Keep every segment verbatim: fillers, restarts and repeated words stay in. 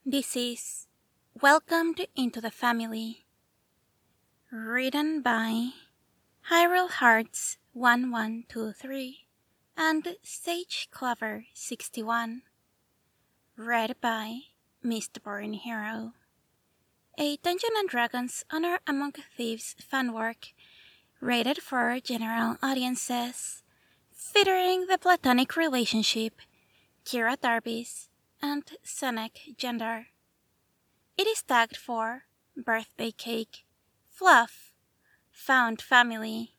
This is Welcomed into the Family, written by Hyrule Hearts one one two three and Sage Clover sixty-one, read by Mistborn Hero, a Dungeons and Dragons Honor Among Thieves fanwork rated for general audiences, featuring the platonic relationship Kira Darbis and Senek Gendar. It is tagged for Birthday Cake, Fluff, Found Family.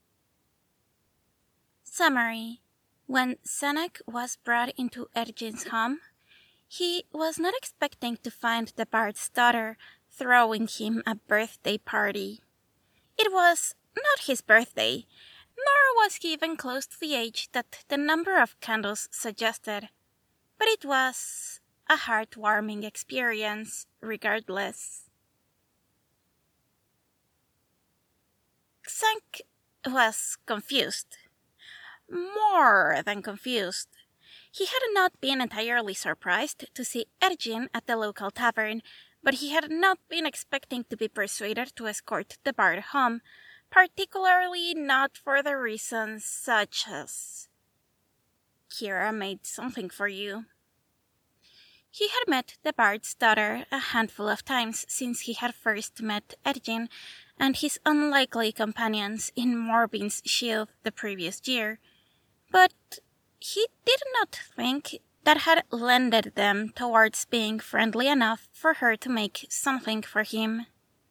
Summary. When Senek was brought into Ergin's home, he was not expecting to find the bard's daughter throwing him a birthday party. It was not his birthday, nor was he even close to the age that the number of candles suggested, but it was a heartwarming experience regardless. Xank was confused. More than confused. He had not been entirely surprised to see Ergin at the local tavern, but he had not been expecting to be persuaded to escort the bard home, particularly not for the reasons such as Kira made something for you. He had met the bard's daughter a handful of times since he had first met Ergin and his unlikely companions in Morbin's Shield the previous year, but he did not think that had lended them towards being friendly enough for her to make something for him.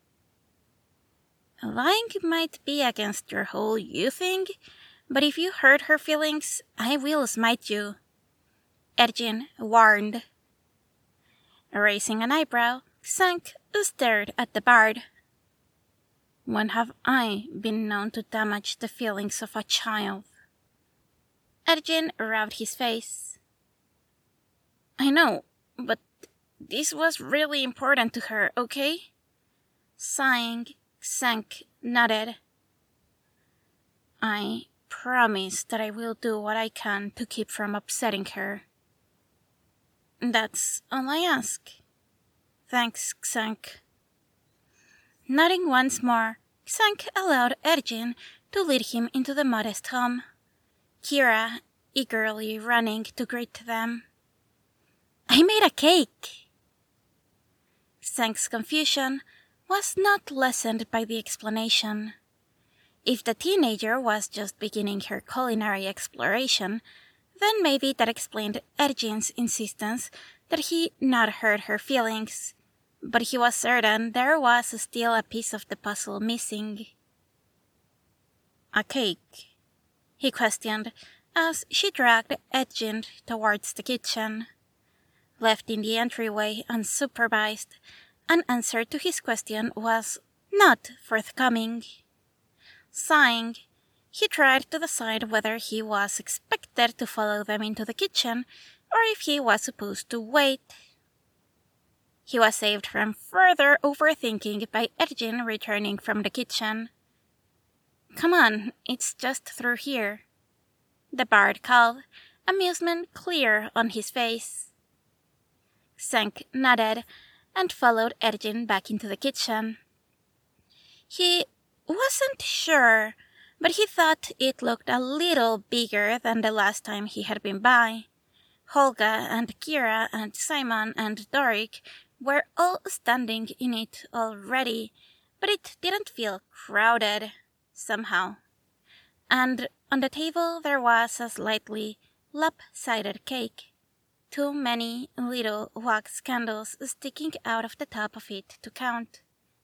Lying might be against your whole you thing, but if you hurt her feelings, I will smite you, Ergin warned. Raising an eyebrow, Xank stared at the bard. When have I been known to damage the feelings of a child? Ergin rubbed his face. I know, but this was really important to her, okay? Sighing, Xank nodded. I promise that I will do what I can to keep from upsetting her. That's all I ask. Thanks, Xank. Nodding once more, Xank allowed Ergin to lead him into the modest home, Kira eagerly running to greet them. I made a cake! Xank's confusion was not lessened by the explanation. If the teenager was just beginning her culinary exploration, then maybe that explained Ergin's insistence that he not hurt her feelings, but he was certain there was still a piece of the puzzle missing. A cake? He questioned as she dragged Ergin towards the kitchen. Left in the entryway unsupervised, an answer to his question was not forthcoming. Sighing, he tried to decide whether he was expected to follow them into the kitchen or if he was supposed to wait. He was saved from further overthinking by Ergin returning from the kitchen. Come on, it's just through here, the bard called, amusement clear on his face. Xank nodded and followed Ergin back into the kitchen. He wasn't sure, but he thought it looked a little bigger than the last time he had been by. Holga and Kira and Simon and Doric were all standing in it already, but it didn't feel crowded, somehow. And on the table there was a slightly lopsided cake, too many little wax candles sticking out of the top of it to count.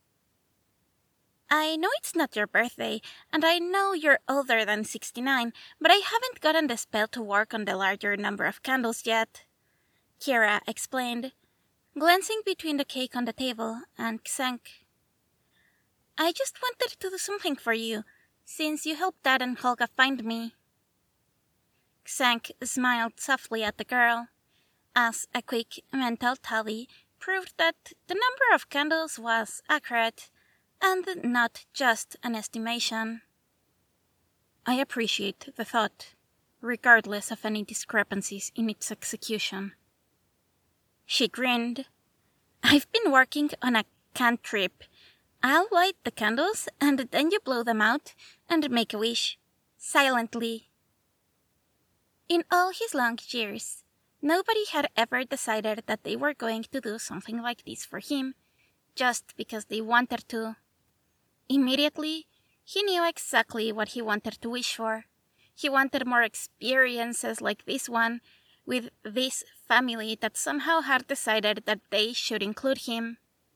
I know it's not your birthday, and I know you're older than sixty-nine, but I haven't gotten the spell to work on the larger number of candles yet, Kira explained, glancing between the cake on the table and Xank. I just wanted to do something for you, since you helped Dad and Holga find me. Xank smiled softly at the girl, as a quick mental tally proved that the number of candles was accurate, and not just an estimation. I appreciate the thought, regardless of any discrepancies in its execution. She grinned, I've been working on a cantrip. I'll light the candles, and then you blow them out and make a wish. Silently. In all his long years, nobody had ever decided that they were going to do something like this for him, just because they wanted to. Immediately, he knew exactly what he wanted to wish for. He wanted more experiences like this one, with this family that somehow had decided that they should include him.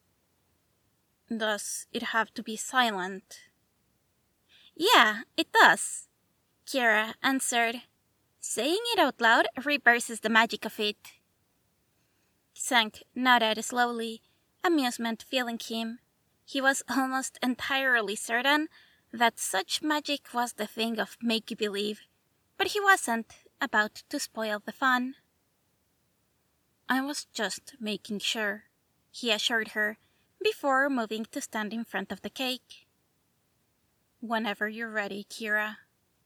Does it have to be silent? Yeah, it does, Kira answered. Saying it out loud reverses the magic of it. Xank nodded slowly, amusement filling him. He was almost entirely certain that such magic was the thing of make-believe, but he wasn't about to spoil the fun. I was just making sure, he assured her, before moving to stand in front of the cake. Whenever you're ready, Kira.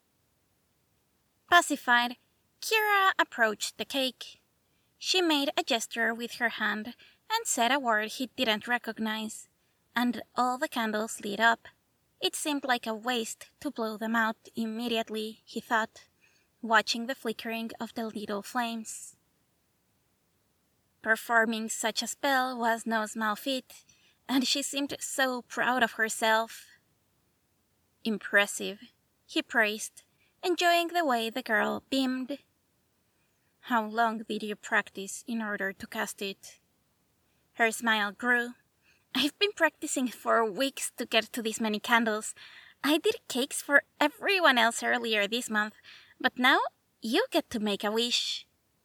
Pacified, Kira approached the cake. She made a gesture with her hand and said a word he didn't recognize, and all the candles lit up. It seemed like a waste to blow them out immediately, he thought, watching the flickering of the little flames. Performing such a spell was no small feat, and she seemed so proud of herself. Impressive, he praised, enjoying the way the girl beamed. How long did you practice in order to cast it? Her smile grew. I've been practicing for weeks to get to this many candles. I did cakes for everyone else earlier this month, but now you get to make a wish.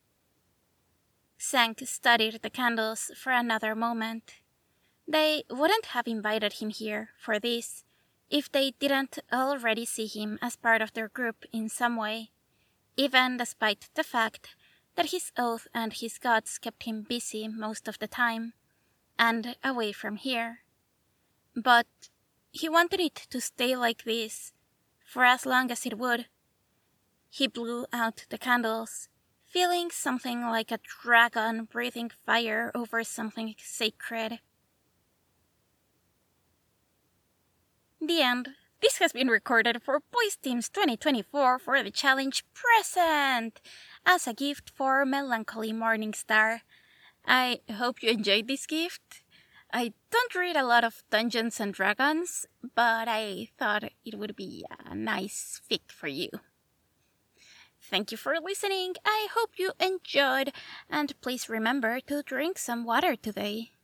Xank studied the candles for another moment. They wouldn't have invited him here for this if they didn't already see him as part of their group in some way, even despite the fact that his oath and his gods kept him busy most of the time, and away from here. But he wanted it to stay like this, for as long as it would. He blew out the candles, feeling something like a dragon breathing fire over something sacred. The end. This has been recorded for Boys Teams twenty twenty-four for the challenge present as a gift for Melancholy Morningstar. I hope you enjoyed this gift. I don't read a lot of Dungeons and Dragons, but I thought it would be a nice fic for you. Thank you for listening. I hope you enjoyed, and please remember to drink some water today.